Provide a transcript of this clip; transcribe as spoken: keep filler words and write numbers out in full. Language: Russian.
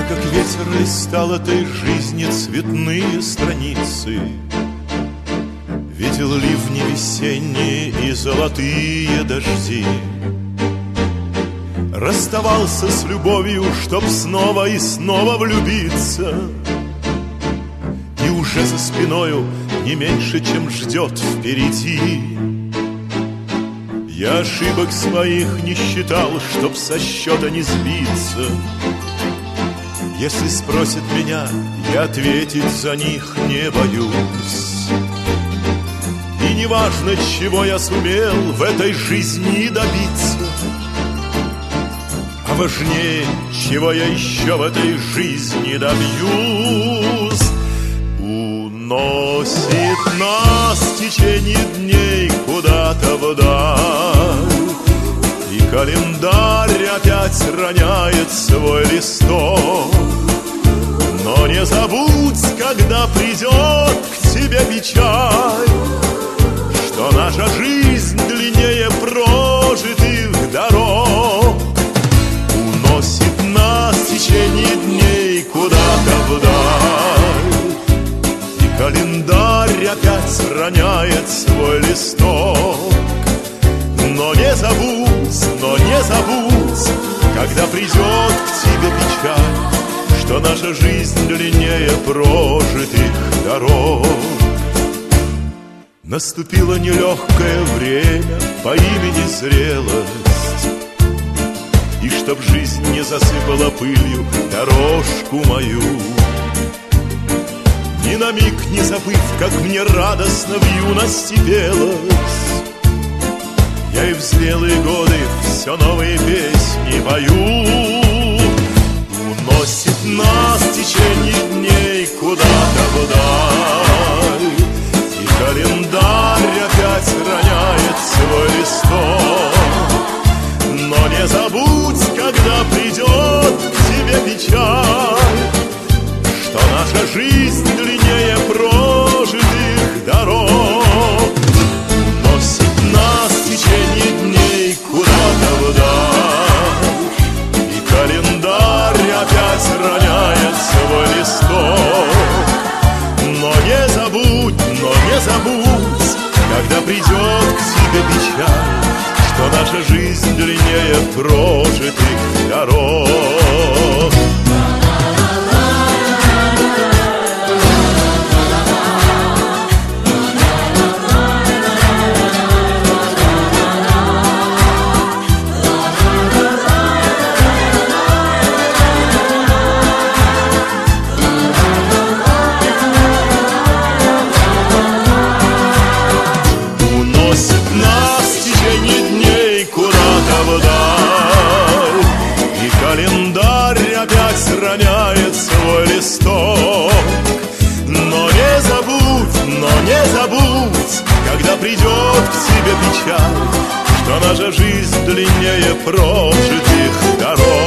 как ветер листал этой жизни цветные страницы, видел ливни весенние и золотые дожди. Расставался с любовью, чтоб снова и снова влюбиться, и уже за спиною не меньше, чем ждет впереди. Я ошибок своих не считал, чтоб со счета не сбиться. Если спросят меня, я ответить за них не боюсь. И неважно, чего я сумел в этой жизни добиться, а важнее, чего я еще в этой жизни добьюсь. Уносит нас течение дней куда-то вдаль, и календарь опять роняет свой листок. Но не забудь, когда придет к тебе печаль, что наша жизнь длиннее прожитых дорог. Уносит нас течение дней куда-то вдаль, и календарь опять роняет свой листок. Но не забудь, но не забудь, когда придет к тебе печаль, что наша жизнь длиннее прожитых дорог. Наступило нелегкое время по имени зрелость, и чтоб жизнь не засыпала пылью дорожку мою, ни на миг не забыв, как мне радостно в юности пелось, я и в зрелые годы все новые песни пою. Уносит нас течение дней куда-то вдаль, и календарь опять роняет свой листок. Но не забудь, когда придет к тебе печаль, что наша жизнь длиннее прожитых дорог. Уносит нас течение дней куда-то вдаль, и календарь опять роняет свой листок. Но не забудь, но не забудь, когда придет к тебе печаль, что наша жизнь длиннее прожитых дорог. Календарь опять роняет свой листок. Но не забудь, но не забудь, когда придет к тебе печаль, что наша жизнь длиннее прожитых дорог.